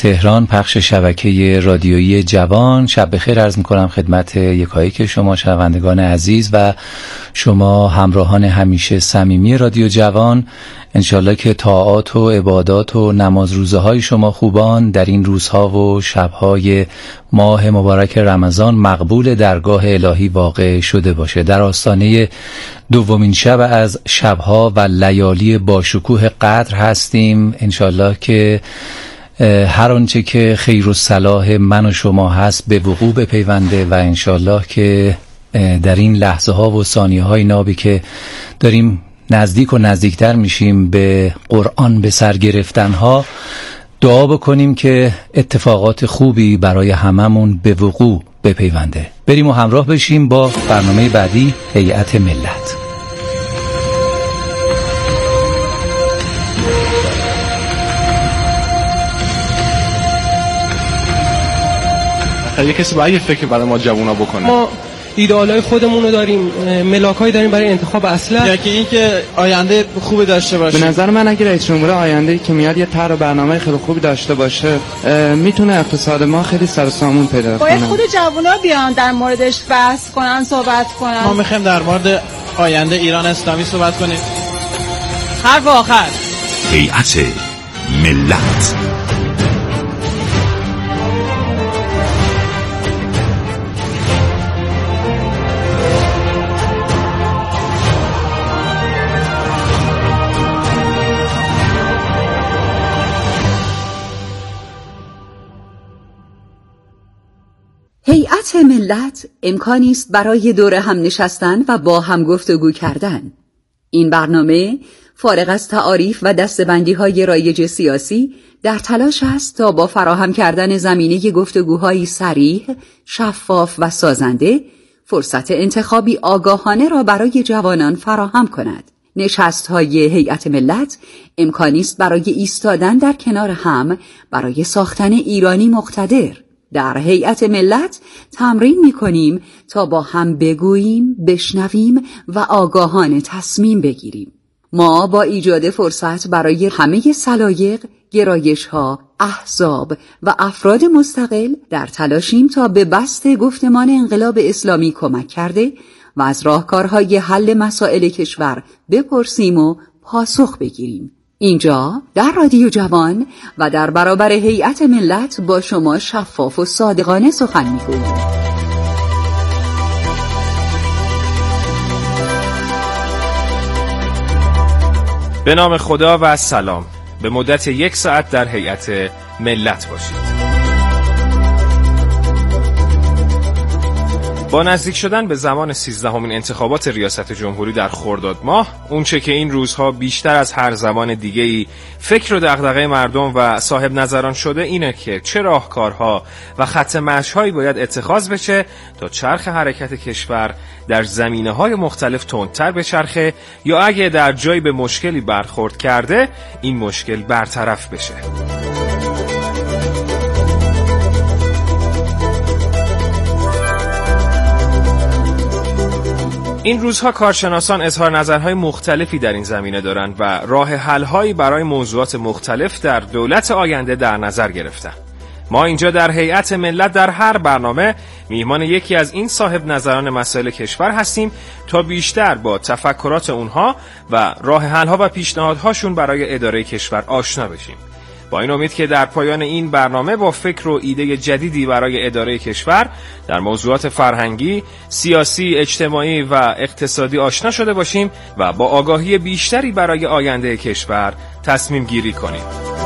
تهران، پخش شبکه رادیویی جوان. شب بخیر عرض می‌کنم خدمت یکایک شما شنوندگان عزیز و شما همراهان همیشه صمیمی رادیو جوان. انشالله که طاعات و عبادات و نماز روزه های شما خوبان در این روزها و شبهای ماه مبارک رمضان مقبول درگاه الهی واقع شده باشه. در آستانه دومین شب از شبها و لیالی باشکوه قدر هستیم. انشالله که هر آنچه که خیر و صلاح من و شما هست به وقوع بپیونده و انشالله که در این لحظه ها و ثانیه های نابی که داریم نزدیک و نزدیکتر میشیم به قرآن به سر گرفتن ها دعا بکنیم که اتفاقات خوبی برای هممون به وقوع بپیونده. بریم و همراه بشیم با برنامه بعدی، هیئت ملت. یه کسی باید یه فکر برای ما جوونا بکنه. ما ایدئالای خودمون رو داریم، ملاکایی داریم برای انتخاب اصلا، یا که این که آینده خوبی داشته باشه. به نظر من اگه رئیس جمهور آینده که میاد یه طرح و برنامه خیلی خوبی داشته باشه میتونه اقتصاد ما خیلی سر و سامون پیدا کنه. باید خود جوونا بیان در موردش بحث کنن، صحبت کنن. ما میخوایم در مورد آینده ایران اسلامی صحبت کنیم. حرف آخر، هیئت ملت. هیئت ملت امکانی است برای دور هم نشستن و با هم گفتگو کردن. این برنامه فارغ از تعاریف و دسته‌بندی‌های رایج سیاسی در تلاش است تا با فراهم کردن زمینه گفتگوهای صریح، شفاف و سازنده فرصت انتخابی آگاهانه را برای جوانان فراهم کند. نشست‌های هیئت ملت امکانی است برای ایستادن در کنار هم برای ساختن ایرانی مقتدر. در هیئت ملت تمرین می‌کنیم تا با هم بگوییم، بشنویم و آگاهانه تصمیم بگیریم. ما با ایجاد فرصت برای همه سلایق، گرایش‌ها، احزاب و افراد مستقل در تلاشیم تا به بسط گفتمان انقلاب اسلامی کمک کرده و از راهکارهای حل مسائل کشور بپرسیم و پاسخ بگیریم. اینجا در رادیو جوان و در برابر هیئت ملت با شما شفاف و صادقانه سخن می‌گوییم. به نام خدا و سلام. به مدت 1 ساعت در هیئت ملت باشید. با نزدیک شدن به زمان 13مین انتخابات ریاست جمهوری در خرداد ماه، اونچه که این روزها بیشتر از هر زمان دیگه‌ای فکر و دغدغه مردم و صاحب نظران شده اینه که چه راهکارها و خط مشی‌هایی باید اتخاذ بشه تا چرخ حرکت کشور در زمینه‌های مختلف تندتر بچرخه یا اگه در جایی به مشکلی برخورد کرده این مشکل برطرف بشه. این روزها کارشناسان اظهار نظرهای مختلفی در این زمینه دارند و راه حل‌هایی برای موضوعات مختلف در دولت آینده در نظر گرفتن. ما اینجا در هیئت ملت در هر برنامه میهمان یکی از این صاحب نظران مسائل کشور هستیم تا بیشتر با تفکرات اونها و راه حل‌ها و پیشنهادهاشون برای اداره کشور آشنا بشیم. با این امید که در پایان این برنامه با فکر و ایده جدیدی برای اداره کشور در موضوعات فرهنگی، سیاسی، اجتماعی و اقتصادی آشنا شده باشیم و با آگاهی بیشتری برای آینده کشور تصمیم گیری کنیم.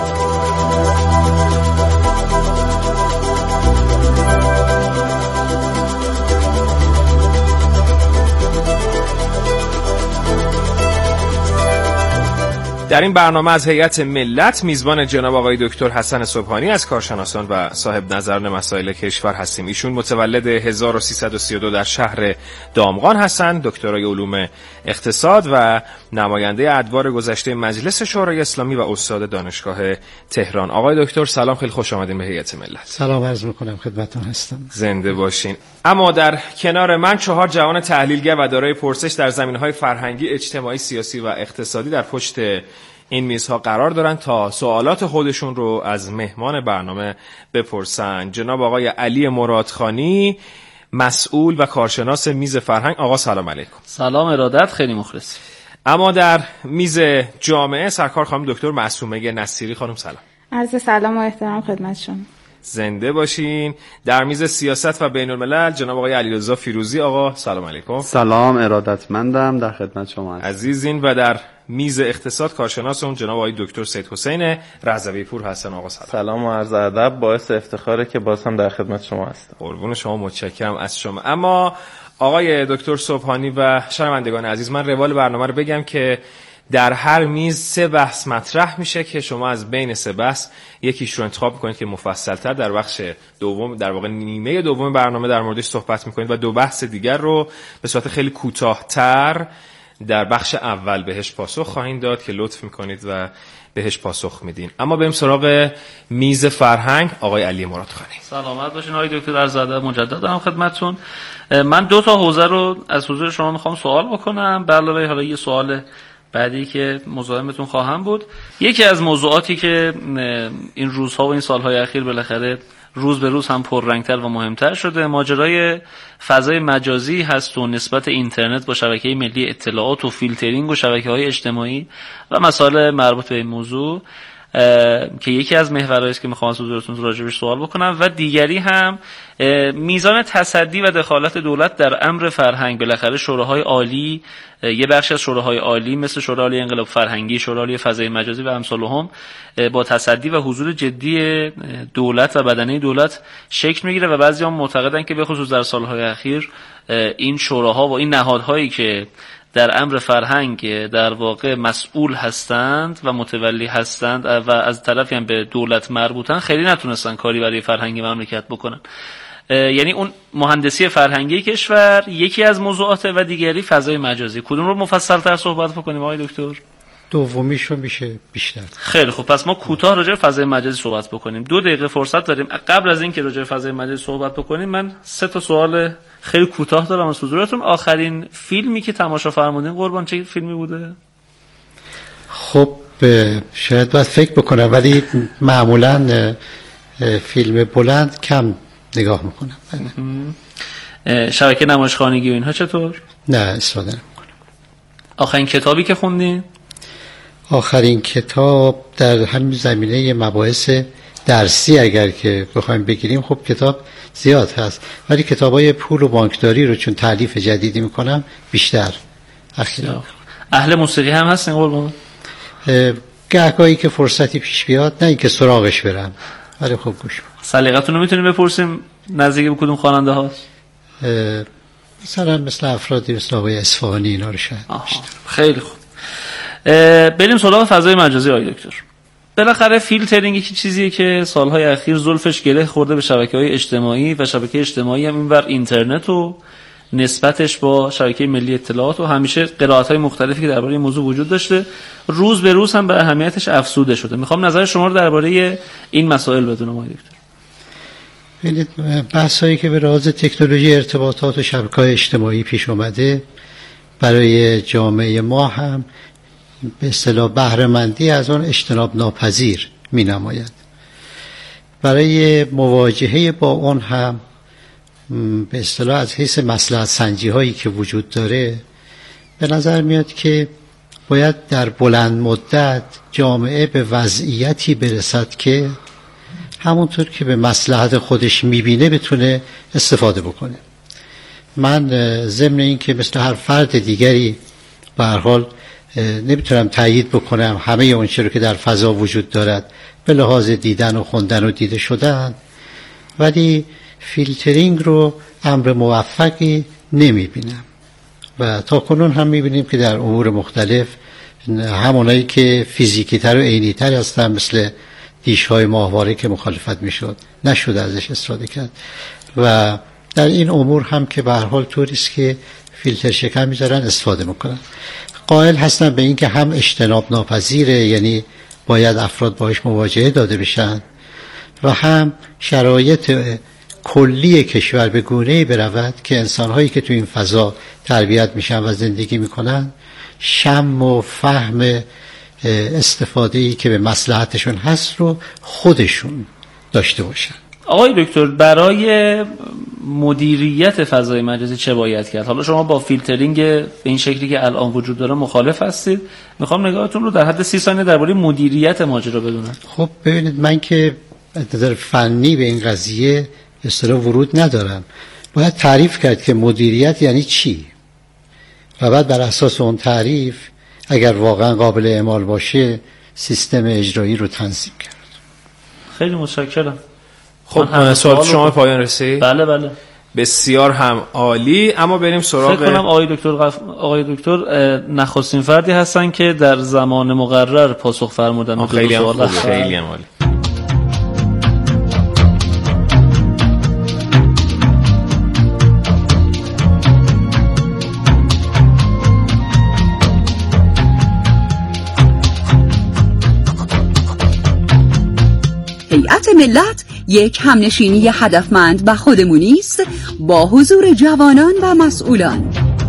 در این برنامه از هیئت ملت میزبان جناب آقای دکتر حسن صبحانی از کارشناسان و صاحب نظران مسائل کشور هستیم. ایشون متولد 1332 در شهر دامغان هستند، دکترای علوم اقتصاد و نماینده ادوار گذشته مجلس شورای اسلامی و استاد دانشگاه تهران. آقای دکتر سلام، خیلی خوش آمدین به هیئت ملت. سلام عرض می‌کنم خدمتتون هستم. زنده باشین. اما در کنار من 4 جوان تحلیلگر و دارای پرسش در زمینه‌های فرهنگی، اجتماعی، سیاسی و اقتصادی در پشت این میزها قرار دارن تا سوالات خودشون رو از مهمان برنامه بپرسن. جناب آقای علی مرادخانی، مسئول و کارشناس میز فرهنگ. آقا سلام علیکم. سلام، ارادت، خیلی مخلص. اما در میز جامعه سرکار خانم دکتر معصومه نصیری. خانم سلام. عرض سلام و احترام خدمت شما. زنده باشین. در میز سیاست و بین الملل جناب آقای علیرضا فیروزی. آقا سلام علیکم. سلام، ارادتمندم، در خدمت شما هستم. عزیزین. و در میز اقتصاد کارشناس اون جناب آقای دکتر سید حسین رضوی پور هستن. آقا سلام. سلام و عرض ادب، باعث افتخاره که باز هم در خدمت شما هستم. قربون شما، متشکرم از شما. اما آقای دکتر صبحانی و شنوندگان عزیز، من روال برنامه رو بگم که در هر میز 3 بحث مطرح میشه که شما از بین 3 بحث یکیش رو انتخاب کنید که مفصل‌تر در بخش دوم، در واقع نیمه دوم برنامه در موردش صحبت میکنید و 2 بحث دیگر رو به صورت خیلی کوتاه‌تر در بخش اول بهش پاسخ خواهید داد که لطف میکنید و بهش پاسخ میدین. اما بریم سراغ میز فرهنگ. آقای علی مرادخانی. سلامت باشین آقای دکتر، عرض ادب مجدد دارم خدمتتون. من 2 تا حوزه رو از حضور شما میخوام سوال بکنم، به علاوه حالا یه سوال بعدی که مزاحمتون خواهم بود. یکی از موضوعاتی که این روزها و این سالهای اخیر بالاخره روز به روز هم پررنگتر و مهمتر شده، ماجرای فضای مجازی هست و نسبت اینترنت با شبکه ملی اطلاعات و فیلترینگ و شبکه‌های اجتماعی و مسائل مربوط به این موضوع که یکی از محورهایی است که میخوام از حضورتون راجعش سوال بکنم، و دیگری هم میزان تصدی و دخالت دولت در امر فرهنگ. بالاخره شوراهای عالی، یه بخش از شوراهای عالی مثل شورای عالی انقلاب فرهنگی، شورای عالی فضای مجازی و امثالهم با تصدی و حضور جدی دولت و بدنه دولت شکل میگیره و بعضی‌ها معتقدن که به خصوص در سالهای اخیر این شوراها و این نهادهایی که در امر فرهنگ در واقع مسئول هستند و متولی هستند و از طرفی هم به دولت مربوطن، خیلی نتونستن کاری برای فرهنگ مملکت بکنن. یعنی اون مهندسی فرهنگی کشور یکی از موضوعات و دیگری فضای مجازی. کدوم رو مفصل تر صحبت بکنیم آقای دکتر؟ دومیشو میشه بیشتر. خیلی خوب، پس ما کوتاه راجع به فضای مجازی صحبت بکنیم. 2 دقیقه فرصت داریم. قبل از اینکه راجع به فضای مجازی صحبت بکنیم، من 3 تا سوال خیلی کوتاه دارم از حضورتون. آخرین فیلمی که تماشا فرمودین قربان چه فیلمی بوده؟ خب شاید باید فکر بکنم، ولی معمولا فیلم بلند کم نگاه میکنم. شبکه نمایشخانگی و اینها چطور؟ نه، استفاده نمیکنم. آخرین کتابی که خوندین؟ آخرین کتاب در همین زمینه مباحث درسی اگر که بخوایم بگیریم، خب کتاب زیاد هست، ولی کتابای پول و بانکداری رو چون تالیف جدیدی میکنم بیشتر اخیراً. اهل موسیقی هم هستین قربان؟ گهگاهی که فرصتی پیش بیاد، نه اینکه سراغش برم، ولی خب گوش میکنم. سلیقتون رو میتونیم بپرسیم نزدیک به کدوم خواننده هاست؟ مثلا مثل افرادی مثل آقای اصفهانی اینا رو شاید. خیلی خوب. بریم سراغ فضای مجازی آقای دکتر. بالاخره فیلترینگ یک چیزیه که سالهای اخیر زلفش گره خورده به شبکه‌های اجتماعی و شبکه اجتماعی هم اینور اینترنت و نسبتش با شبکه ملی اطلاعات و همیشه قرائت‌های مختلفی که درباره این موضوع وجود داشته، روز به روز هم به اهمیتش افزوده شده. میخوام نظر شما رو درباره این مسائل بدونم آقای دکتر. ببینید، بحثایی که به راز تکنولوژی ارتباطات و شبکه‌های اجتماعی پیش اومده برای جامعه ما هم به اصطلاح بهره‌مندی از آن اجتناب ناپذیر می‌نماید. برای مواجهه با آن هم به اصطلاح از حیث مصلحت سنجی هایی که وجود داره به نظر میاد که باید در بلند مدت جامعه به وضعیتی برسد که همونطور که به مصلحت خودش میبینه بتونه استفاده بکنه. من ضمن این که مثل هر فرد دیگری به هر حال نمیتونم تایید بکنم همه اون چیزی که در فضا وجود دارد به لحاظ دیدن و خوندن و دیده شدن، ولی فیلترینگ رو امر موفقی نمیبینم و تا کنون هم میبینیم که در امور مختلف همونایی که فیزیکی تر و عینی تر هستن مثل دیش‌های ماهواره که مخالفت میشد نشد ازش استفاده کرد و در این امور هم که به هر حال طوریست که فیلتر شکن میذارن استفاده میکنن. قائل هستن به این که هم اجتناب ناپذیره، یعنی باید افراد باهاش مواجهه داده بشن و هم شرایط کلی کشور به گونه‌ای برود که انسان‌هایی که تو این فضا تربیت میشن و زندگی میکنن شم و فهم استفاده‌ای که به مصلحتشون هست رو خودشون داشته باشن. آقای دکتر، برای مدیریت فضای مجازی چه باید کرد؟ حالا شما با فیلترینگ به این شکلی که الان وجود داره مخالف هستید. میخوام نگاهتون رو در حد 30 ثانیه درباره مدیریت ماجرا بدونم. خب ببینید، من که از نظر فنی به این قضیه اصطلاح ورود ندارم. باید تعریف کرد که مدیریت یعنی چی و بعد بر اساس اون تعریف اگر واقعا قابل اعمال باشه سیستم اجرایی رو تنظیم کرد. خیلی متشکرم. خب سوال شما پایان رسید؟ بله. بسیار هم عالی. اما بریم سراغ فکر کنم آقای دکتر نخستین فردی هستن که در زمان مقرر پاسخ فرمودن. خیلی هم خوبه، خیلی هم عالی. هیئت ملت یک همنشینی هدفمند و خودمونی است با حضور جوانان و مسئولان.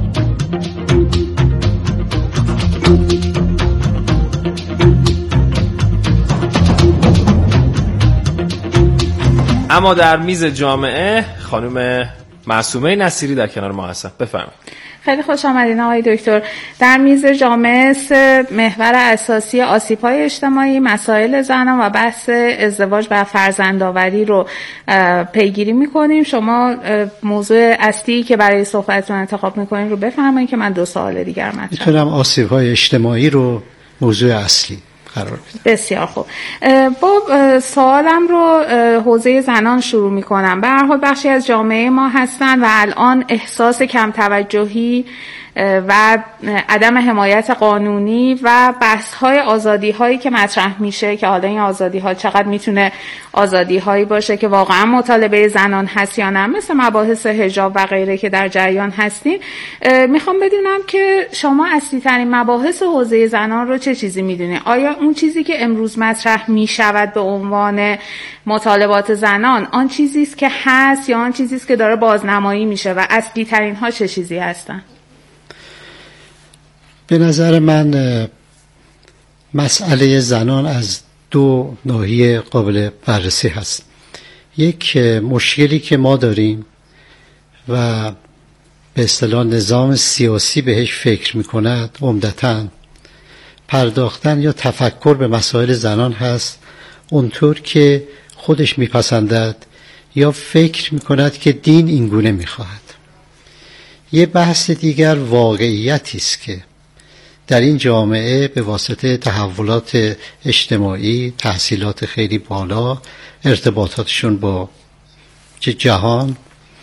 اما در میز جامعه خانم معصومه نصیری در کنار ما هستن. بفرمایید. خیلی خوش آمدین آقای دکتر. در میز جامعه محور اساسی آسیب‌های اجتماعی، مسائل زنان و بحث ازدواج و فرزندآوری رو پیگیری می‌کنیم. شما موضوع اصلی که برای صحبتتون انتخاب می‌کنین رو بفرمایید که من 2 سوال دیگر مطرح کنم. میتونم آسیب‌های اجتماعی رو موضوع اصلی قرار بدم. بسیار خوب. با سوالم رو حوزه زنان شروع میکنم. به هر حال بخشی از جامعه ما هستن و الان احساس کم توجهی و عدم حمایت قانونی و بحث‌های آزادی‌هایی که مطرح میشه که حالا این آزادی‌ها چقدر میتونه آزادی‌هایی باشه که واقعا مطالبه زنان هست یا نه، مثل مباحث حجاب و غیره که در جریان هستیم. میخوام بدونم که شما اصلی ترین مباحث حوزه زنان رو چه چیزی میدونید؟ آیا اون چیزی که امروز مطرح میشود به عنوان مطالبات زنان آن چیزی است که هست یا آن چیزی است که داره بازنمایی میشه و اصلی ترین ها چه چیزی هستن؟ به نظر من مسئله زنان از 2 ناحیه قابل بررسی هست. یک مشکلی که ما داریم و به اصطلاح نظام سیاسی بهش فکر میکند عمدتاً پرداختن یا تفکر به مسائل زنان هست اونطور که خودش میپسندد یا فکر میکند که دین اینگونه میخواهد. یه بحث دیگر واقعیتی است که در این جامعه به واسطه تحولات اجتماعی، تحصیلات خیلی بالا، ارتباطاتشون با جهان،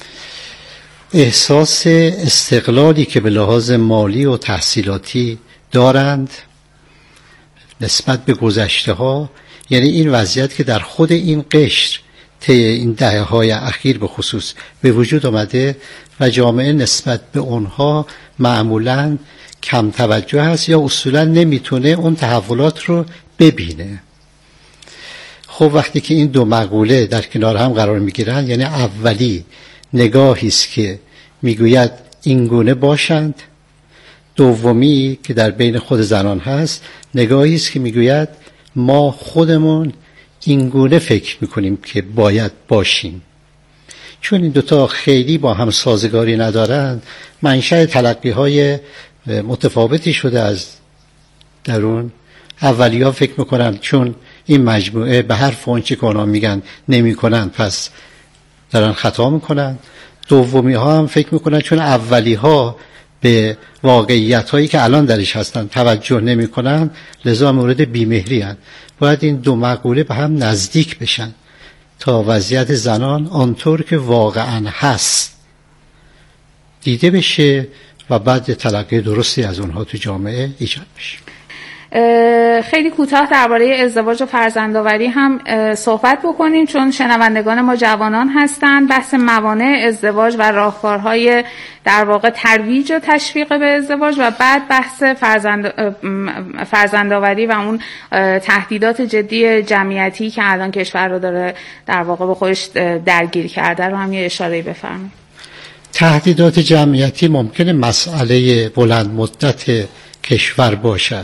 احساس استقلالی که به لحاظ مالی و تحصیلاتی دارند نسبت به گذشته ها، یعنی این وضعیت که در خود این قشر طی این دهه‌های اخیر به خصوص به وجود آمده و جامعه نسبت به اونها معمولاً کم توجه هست یا اصولا نمیتونه اون تحولات رو ببینه. خب وقتی که این 2 مقوله در کنار هم قرار میگیرن، یعنی اولی نگاهی است که میگوید اینگونه باشند، دومی که در بین خود زنان هست نگاهی است که میگوید ما خودمون اینگونه فکر میکنیم که باید باشیم. چون این 2 تا خیلی با هم سازگاری ندارند، منشأ تلقی‌های متفاوتی شده از درون. اولی‌ها فکر میکنن چون این مجموعه به حرف اونچه که اونا میگن نمیکنن پس دارن خطا میکنن. دومی‌ها هم فکر میکنن چون اولی‌ها به واقعیت‌هایی که الان درش هستن توجه نمیکنن لذا مورد بیمهری هستند. باید این 2 مقوله به هم نزدیک بشن تا وضعیت زنان آنطور که واقعا هست دیده بشه و بعد تلقی درستی از اونها تو جامعه ایجاد بشه. خیلی کوتاه درباره ازدواج و فرزندآوری هم صحبت بکنیم چون شنوندگان ما جوانان هستند. بحث موانع ازدواج و راهکارهای در واقع ترویج و تشویق به ازدواج و بعد بحث فرزندآوری و اون تهدیدات جدی جمعیتی که الان کشور رو داره در واقع به خودش درگیر کرده رو هم یه اشاره‌ای بفرمایید. تهدیدات جمعیتی ممکنه مسئله بلند مدت کشور باشد،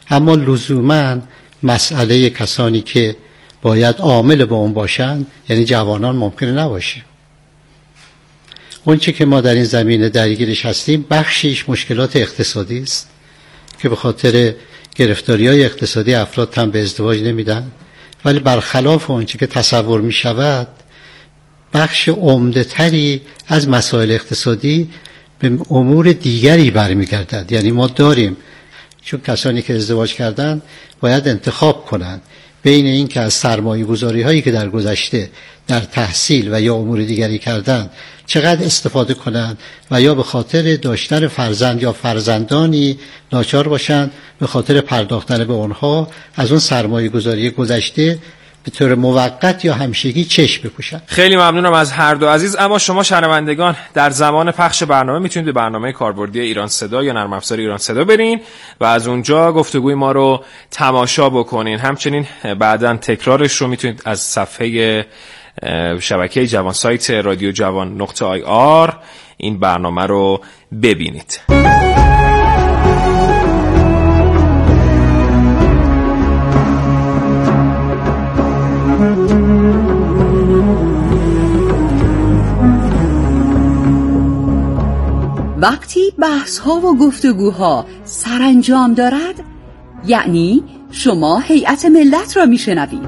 اما لزوماً مسئله کسانی که باید عامل با اون باشن، یعنی جوانان، ممکنه نباشه. اون چی که ما در این زمینه درگیرش هستیم بخشیش مشکلات اقتصادی است که به خاطر گرفتاری‌های اقتصادی افراد هم به ازدواج نمیدن، ولی برخلاف اون چی که تصور می شود بخش عمده تری از مسائل اقتصادی به امور دیگری برمیگردد. یعنی ما داریم، چون کسانی که ازدواج کردن باید انتخاب کنند بین این که از سرمایه گذاری هایی که در گذشته در تحصیل و یا امور دیگری کردن چقدر استفاده کنند و یا به خاطر داشتن فرزند یا فرزندانی ناچار باشند به خاطر پرداختن به اونها از اون سرمایه گذاری گذشته به طور موقت یا همیشگی چشم بپوشن. خیلی ممنونم از هر دو عزیز. اما شما شنوندگان در زمان پخش برنامه میتونید به برنامه کاربردی ایران صدا یا نرم افزار ایران صدا برین و از اونجا گفتگوی ما رو تماشا بکنین. همچنین بعداً تکرارش رو میتونید از صفحه شبکه جوان سایت رادیو جوان.ir این برنامه رو ببینید. وقتی بحث ها و گفتگوها سرانجام دارد، یعنی شما هیئت ملت را میشنوید.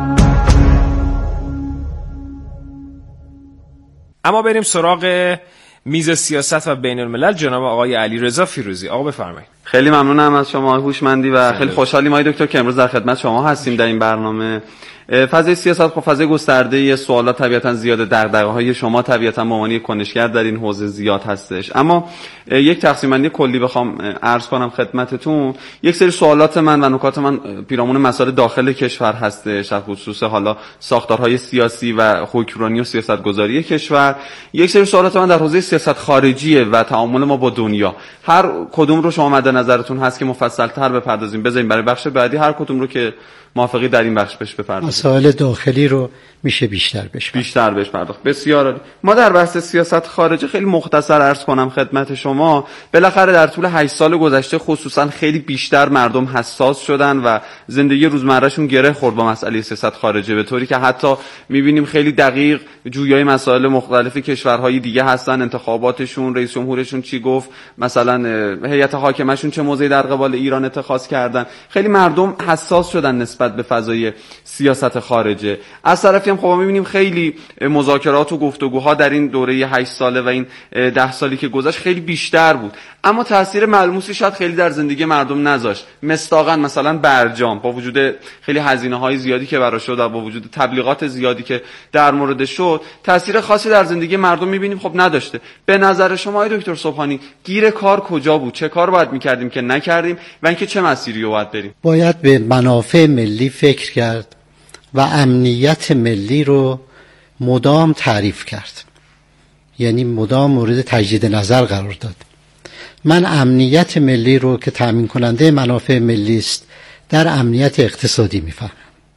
اما بریم سراغ میز سیاست و بین الملل. جناب آقای علیرضا فیروزی، آقا بفرمایید. خیلی ممنونم از شما هوشمندی و خیلی خوشحالیم آقای دکتر که امروز در خدمت شما هستیم در این برنامه. فضای سیاست خب فضای گسترده سوالات طبیعتاً زیاده، دغدغه‌های شما طبیعتاً به عنوان کنشگر در این حوزه زیاد هستش، اما یک تقسیم بندی کلی بخوام عرض کنم خدمتتون، یک سری سوالات من و نکات من پیرامون مسائل داخل کشور هستش، در خصوص حالا ساختارهای سیاسی و حکمرانی و سیاستگذاری کشور. یک سری سوالات من در حوزه سیاست خارجیه و تعامل ما با دنیا. هر کدوم رو شما مد نظرتون هست که مفصل‌تر بپردازیم؟ بذاریم برای بخش بعدی هر کدوم رو که موافقی در این بخش بهش بپردازیم. مسائل داخلی رو میشه بیشتر بهش پرداخت. بسیار عالی. ما در بحث سیاست خارجی خیلی مختصر عرض کنم خدمت شما، بالاخره در طول 8 سال گذشته خصوصا خیلی بیشتر مردم حساس شدن و زندگی روزمرهشون گره خورد با مسئله سیاست خارجی، به طوری که حتی میبینیم خیلی دقیق جویای مسائل مختلف کشورهای دیگه هستن، انتخاباتشون، رئیس جمهورشون چی گفت، مثلا هیئت حاکمه‌شون چه موضعی در قبال ایران اتخاذ کردن. خیلی مردم حساس شدن نسبت به فضای سیاست خارجه. از طرفی هم خب می‌بینیم خیلی مذاکرات و گفتگوها در این دوره 8 ساله و این 10 سالی که گذشت خیلی بیشتر بود، اما تاثیر ملموسی شاید خیلی در زندگی مردم نذاشت. مصداقاً مثلا برجام با وجود خیلی هزینه‌های زیادی که براش شد و با وجود تبلیغات زیادی که در موردش شد، تاثیر خاصی در زندگی مردم می‌بینیم خب نداشته. به نظر شما آقای دکتر صبحانی گیر کار کجا بود؟ چه کار باید می‌کردیم که نکردیم و اینکه چه مسیری رو باید بریم؟ باید به منافع ملی فکر کرد و امنیت ملی رو مدام تعریف کرد، یعنی مدام مورد تجدید نظر قرار داد. من امنیت ملی رو که تامین کننده منافع ملی است در امنیت اقتصادی میفهمم.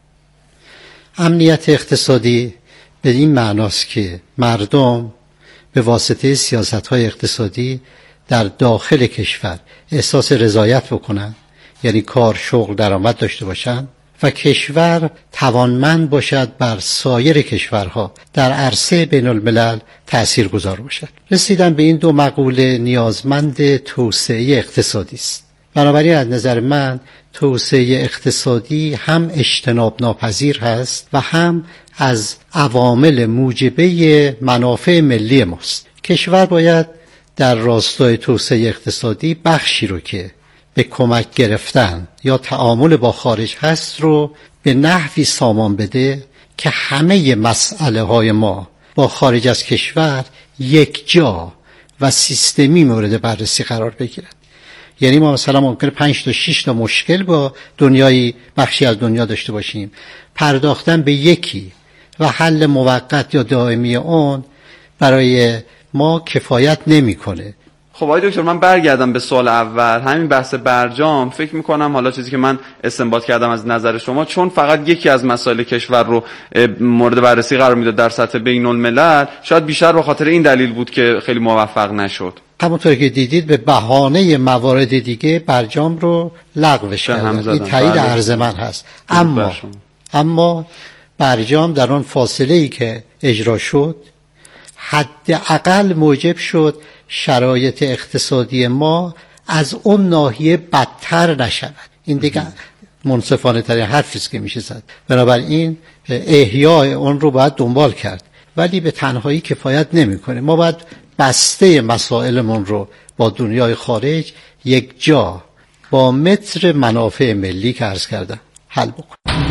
امنیت اقتصادی به این معناست که مردم به واسطه سیاست‌های اقتصادی در داخل کشور احساس رضایت بکنن، یعنی کار، شغل، درآمد داشته باشن و کشور توانمند باشد بر سایر کشورها در عرصه بین الملل تأثیر گذار باشد. رسیدن به این دو مقوله نیازمند توسعه اقتصادی است. بنابراین از نظر من توسعه اقتصادی هم اجتناب ناپذیر هست و هم از عوامل موجبه منافع ملی ماست. کشور باید در راستای توسعه اقتصادی بخشی رو که به کمک گرفتن یا تعامل با خارج هست رو به نحوی سامان بده که همه مسئله های ما با خارج از کشور یک جا و سیستمی مورد بررسی قرار بگیرن. یعنی ما مثلا ممکنه 5 تا 6 تا مشکل با دنیای بخشی از دنیا داشته باشیم، پرداختن به یکی و حل موقت یا دائمی اون برای ما کفایت نمیکنه. خب آقای دکتر من برگردم به سوال اول، همین بحث برجام. فکر میکنم حالا چیزی که من استنباط کردم از نظر شما، چون فقط یکی از مسائل کشور رو مورد بررسی قرار میداد در سطح بین الملل، شاید بیشتر به خاطر این دلیل بود که خیلی موفق نشد. همونطور که دیدید به بهانه موارد دیگه برجام رو لغوش کردن. این تایید عرض من هست. اما برجام در آن فاصله‌ای که اجرا شد حداقل موجب شد شرایط اقتصادی ما از اون ناحیه بدتر نشود. این دیگه منصفانه ترین حرفی است که میشه زد. بنابراین احیای اون رو باید دنبال کرد، ولی به تنهایی کفایت نمیکنه. ما باید بسته مسائلمون رو با دنیای خارج یک جا با متر منافع ملی که عرض کردم حل بکنیم.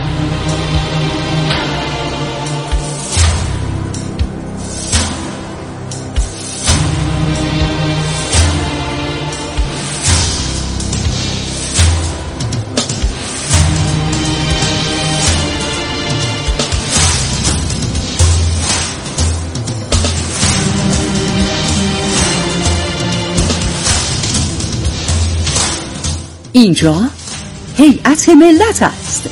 اینجا هیئت ملت است.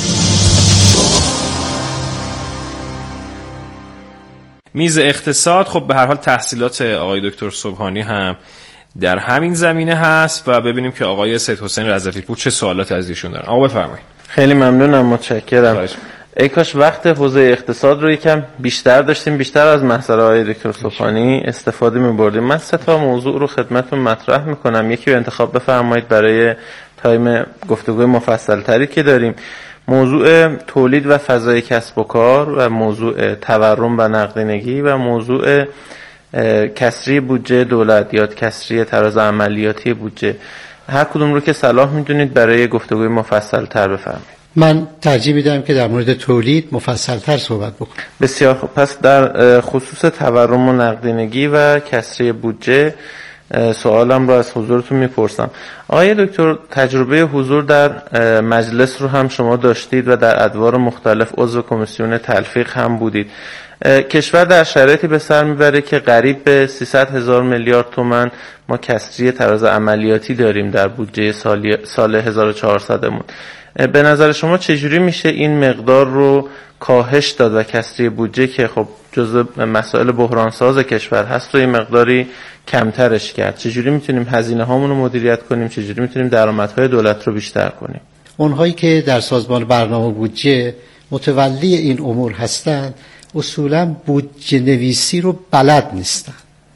میز اقتصاد، خب به هر حال تحصیلات آقای دکتر سبحانی هم در همین زمینه هست و ببینیم که آقای سید حسین رضوی پور چه سوالاتی از ایشون دارن. آقا بفرمایید. خیلی ممنونم، متشکرم. ای کاش وقت حوزه اقتصاد رو یکم بیشتر داشتیم، بیشتر از مسئله های دکتر سبحانی استفاده می‌بردیم. من 3 موضوع رو خدمتتون مطرح می‌کنم. یکی رو انتخاب بفرمایید برای تایم گفتگوی مفصل تری که داریم. موضوع تولید و فضای کسب و کار و موضوع تورم و نقدینگی و موضوع کسری بودجه دولت یا کسری تراز عملیاتی بودجه. هر کدوم رو که صلاح می‌دونید برای گفتگوی مفصل تر بفرمایید. من ترجیح میدم که در مورد تولید مفصل‌تر صحبت بکنم. بسیار خوب. پس در خصوص تورم و نقدینگی و کسری بودجه سوالم رو از حضورتون میپرسم. آقای دکتر، تجربه حضور در مجلس رو هم شما داشتید و در ادوار مختلف عضو کمیسیون تلفیق هم بودید. کشور در شرایطی به سر میبره که قریب به 300,000 میلیارد تومان ما کسری تراز عملیاتی داریم در بودجه سال 1400مون. به نظر شما چجوری میشه این مقدار رو کاهش داد و کسری بودجه که خب جزء مسائل بحرانساز کشور هست رو این مقداری کمترش کرد؟ چجوری میتونیم هزینه هامون رو مدیریت کنیم؟ چجوری میتونیم درآمدهای دولت رو بیشتر کنیم؟ اونهایی که در سازمان برنامه بودجه متولی این امور هستند اصولا بودجه نویسی رو بلد نیستن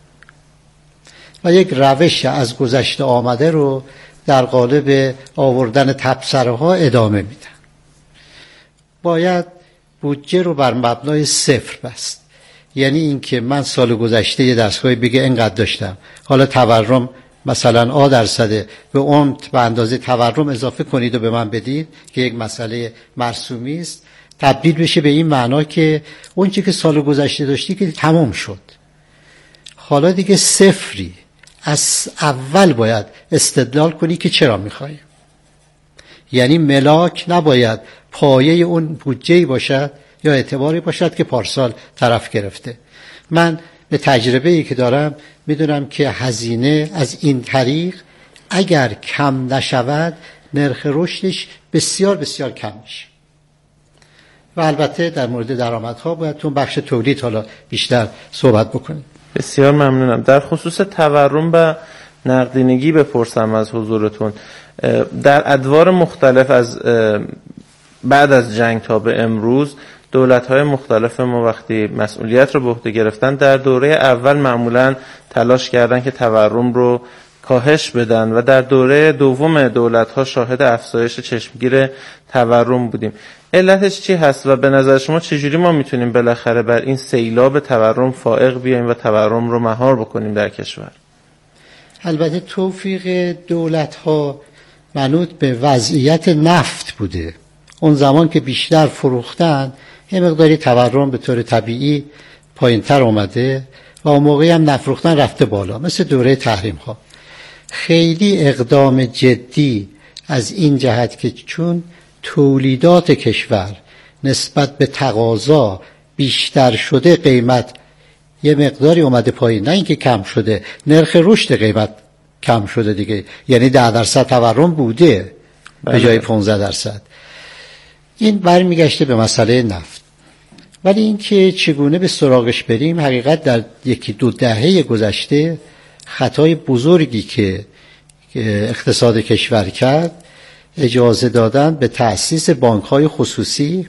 و یک روش از گذشته آمده رو در قالب آوردن تبصره ها ادامه میدن. باید بودجه رو بر مبنای صفر بست. یعنی اینکه من سال گذشته یه دستگاهی بگه اینقدر داشتم، حالا تورم مثلا A% به اون به اندازه تورم اضافه کنید و به من بدید که یک مسئله مرسومی است، تبدیل بشه به این معنا که اون چیزی که سال گذشته داشتی که تمام شد، حالا دیگه صفری. از اول باید استدلال کنی که چرا میخوایی. یعنی ملاک نباید پایه اون بودجه‌ای باشد یا اعتباری باشد که پارسال طرف گرفته. من به تجربه‌ای که دارم میدونم که هزینه از این طریق اگر کم نشود نرخ رشدش بسیار بسیار کم میشه. و البته در مورد درآمدها باید تو بخش تولید حالا بیشتر صحبت بکنیم. بسیار ممنونم. در خصوص تورم و نقدینگی بپرسم از حضورتون. در ادوار مختلف از بعد از جنگ تا به امروز دولت‌های مختلف ما وقتی مسئولیت رو به عهده گرفتن در دوره اول معمولاً تلاش کردن که تورم رو کاهش بدن و در دوره دوم دولت‌ها شاهد افزایش چشمگیر تورم بودیم. علتش چی هست و به نظر شما چجوری ما میتونیم بالاخره بر این سیلاب تورم فائق بیاییم و تورم رو مهار بکنیم در کشور؟ البته توفیق دولت‌ها منوط به وضعیت نفت بوده. اون زمان که بیشتر فروختن یه مقداری تورم به طور طبیعی پایین‌تر اومده و اون موقعی هم نفروختن رفته بالا، مثل دوره تحریم‌ها. خیلی اقدام جدی از این جهت که چون تولیدات کشور نسبت به تقاضا بیشتر شده قیمت یه مقداری اومده پایین، نه اینکه کم شده، نرخ رشد قیمت کم شده دیگه، یعنی 10% تورم بوده به جای 15%. این برمیگشته به مسئله نفت. ولی اینکه چگونه به سراغش بریم، حقیقت در 1-2 دهه گذشته خطای بزرگی که اقتصاد کشور کرد اجازه دادن به تأسیس بانک‌های خصوصی،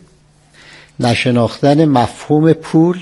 نشناختن مفهوم پول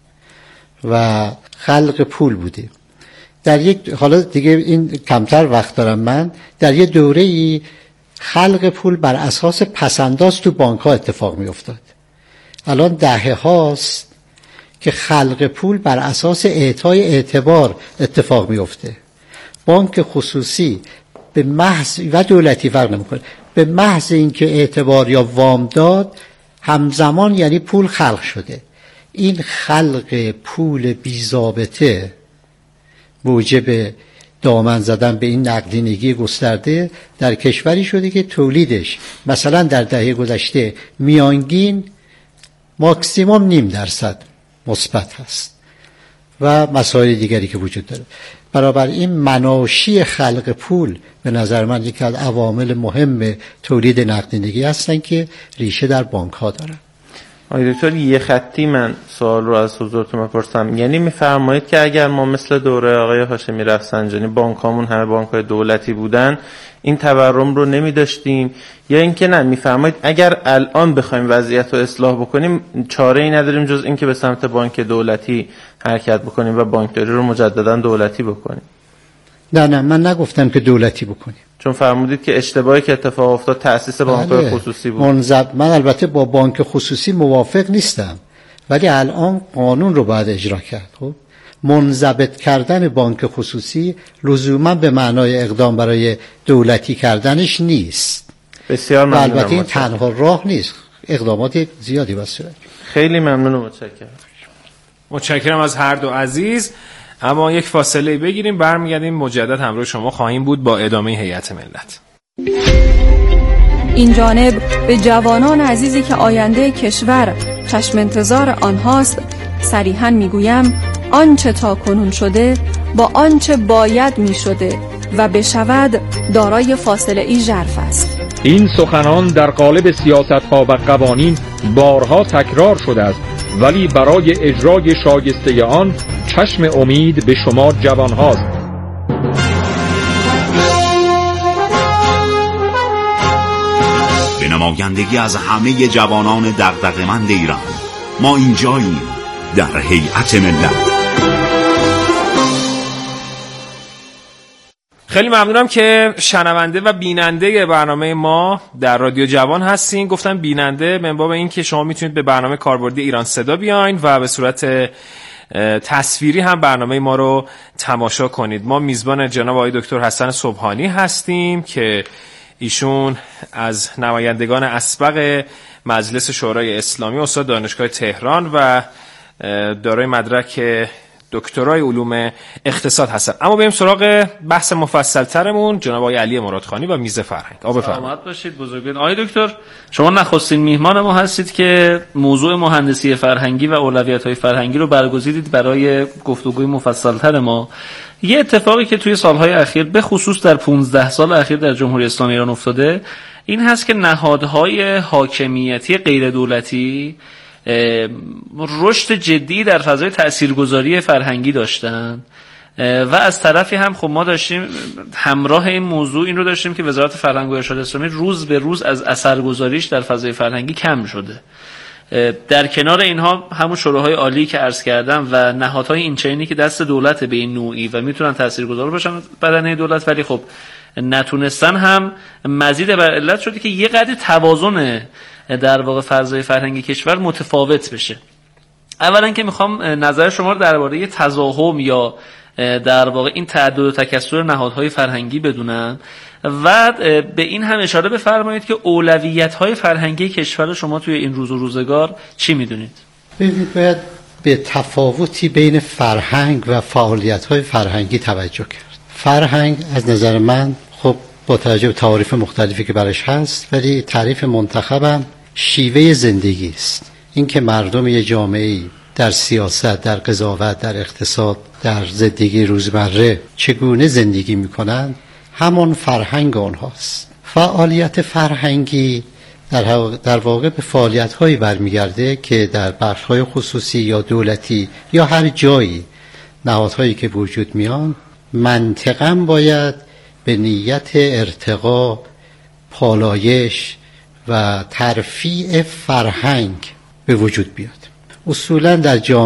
و خلق پول بوده. حالا دیگه این کمتر وقت دارم من، در یه دوره‌ای خلق پول بر اساس پسنداز تو بانک‌ها اتفاق می افتاد. الان دهه هاست که خلق پول بر اساس اعطای اعتبار اتفاق می افته. بانک خصوصی به محض و دولتی فرق نمی‌کنه، به محض اینکه اعتبار یا وام داد همزمان یعنی پول خلق شده. این خلق پول بی‌ضابطه موجب دامن زدن به این نقدینگی گسترده در کشوری شده که تولیدش مثلا در دهه گذشته میانگین ماکسیموم 0.5% مثبت هست و مسائل دیگری که وجود داره. بنابراین مناشی خلق پول به نظر من یکی از عوامل مهم تولید نقدینگی هستن که ریشه در بانک ها دارن. آقای دکتر یه خطی من سوال رو از حضورتون بپرسم، یعنی میفرمایید که اگر ما مثل دوره آقای هاشمی رفسنجانی بانکامون همه بانک‌های دولتی بودن این تورم رو نمی داشتیم، یا اینکه نه میفرمایید اگر الان بخوایم وضعیت رو اصلاح بکنیم چاره‌ای نداریم جز اینکه به سمت بانک دولتی حرکت بکنیم و بانکداری رو مجددا دولتی بکنیم؟ نه من نگفتم که دولتی بکنیم، چون فرمودید که اشتباهی که اتفاق افتاد تأسیس بانک‌های خصوصی بود. من البته با بانک خصوصی موافق نیستم، ولی الان قانون رو باید اجرا کرد. خب منضبط کردن بانک خصوصی لزوما به معنای اقدام برای دولتی کردنش نیست. بسیار ممنونم. البته این تنها راه نیست، اقدامات زیادی باید صورت. خیلی ممنون و متشکرم از هر دو عزیز. اما یک فاصله بگیریم، برمیگردیم مجدد همراه شما خواهیم بود با ادامه هیئت ملت. این جانب به جوانان عزیزی که آینده کشور چشم انتظار آنهاست صریحاً میگویم آنچه تا کنون شده با آنچه باید می شده و بشود دارای فاصله ای ژرف است. این سخنان در قالب سیاست‌ها و قوانین بارها تکرار شده است، ولی برای اجرای شایسته آن چشم امید به شما جوان هاست. به نمایندگی از همه جوانان دغدغه‌مند ایران، ما اینجاییم در هیئت ملت. خیلی ممنونم که شنونده و بیننده برنامه ما در رادیو جوان هستین. گفتم بیننده من باب این که شما میتونید به برنامه کاربردی ایران صدا بیاین و به صورت تصویری هم برنامه ما رو تماشا کنید. ما میزبان جناب آقای دکتر حسن صبحانی هستیم که ایشون از نمایندگان اسبق مجلس شورای اسلامی، استاد دانشگاه تهران و دارای مدرک دکترای علوم اقتصاد هستن. اما بریم سراغ بحث مفصل ترمون، جناب آقای علی مرادخانی و میز فرهنگ. سلامت باشید بزرگواران. آقای دکتر شما نخستین میهمان ما هستید که موضوع مهندسی فرهنگی و اولویت‌های فرهنگی رو برگزیدید برای گفتگوی مفصل تر ما. یه اتفاقی که توی سالهای اخیر به خصوص در 15 سال اخیر در جمهوری اسلامی ایران افتاده این هست که نهادهای حاکمیتی غیر دولتی رشد جدی در فضای تاثیرگذاری فرهنگی داشتن و از طرفی هم خب ما داشتیم همراه این موضوع این رو داشتیم که وزارت فرهنگ و ارشاد اسلامی روز به روز از اثرگذاریش در فضای فرهنگی کم شده. در کنار اینها همون شورای عالی که عرض کردم و نهادهای این چنینی که دست دولت به این نوعی و میتونن تاثیرگذار باشن بدنه دولت، ولی خب نتونستن، هم مزید بر علت شده که یه قدر توازن در واقع فضای فرهنگی کشور متفاوت بشه. اولا که میخوام نظر شما رو درباره تضاهم یا در واقع این تعدد و تکثر نهادهای فرهنگی بدونم و به این هم اشاره بفرمایید که اولویت‌های فرهنگی کشور شما توی این روز و روزگار چی میدونید؟ ببینید باید به تفاوتی بین فرهنگ و فعالیت‌های فرهنگی توجه کرد. فرهنگ از نظر من خب با توجه به تعاریف مختلفی که برش هست، ولی تعریف منتخبم شیوه زندگی است. این که مردم یه جامعه‌ای در سیاست، در قضاوت، در اقتصاد، در زندگی روزمره چگونه زندگی میکنند همون فرهنگ آنهاست. فعالیت فرهنگی در واقع به فعالیت‌هایی برمیگرده که در بخش‌های خصوصی یا دولتی یا هر جایی نهادهایی که وجود میان منطقاً باید به نیت ارتقا، پالایش و ترفیع فرهنگ به وجود بیاد. اصولاً در جامعه